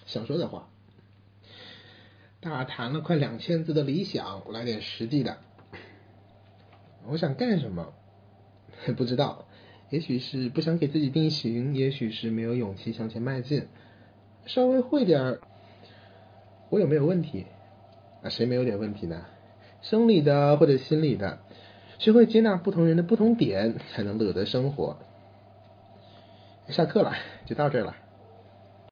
想说的话。大谈了快2000字的理想，来点实际的。我想干什么？不知道，也许是不想给自己定型，也许是没有勇气向前迈进。稍微会点，我有没有问题？谁没有点问题呢？生理的或者心理的，学会接纳不同人的不同点，才能乐得生活。下课了，就到这儿了。